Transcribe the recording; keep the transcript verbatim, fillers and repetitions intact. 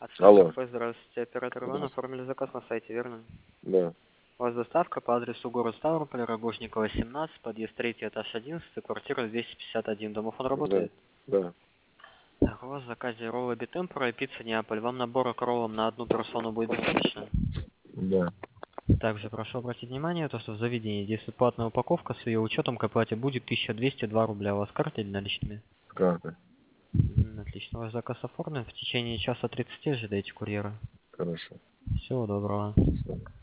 Алло. Кафе, здравствуйте. Оператор Иван, Здравствуйте. оформили заказ на сайте, верно? Да, У вас доставка по адресу город Ставрополь, Рогожникова, семнадцать, подъезд третий, этаж одиннадцать, квартира двести пятьдесят один. Домофон да, работает? да, Так, у вас в заказе роллы битемпура и пицца Неаполь. Вам набора к роллам на одну персону будет достаточно? да. Также прошу обратить внимание, то, что в заведении действует платная упаковка, с ее учетом к оплате будет тысяча двести два рубля. У вас картой или наличными? Карта. М, Отлично. Ваш заказ оформлен. В течение часа тридцати ожидайте курьера. Хорошо. Всего доброго. Всё.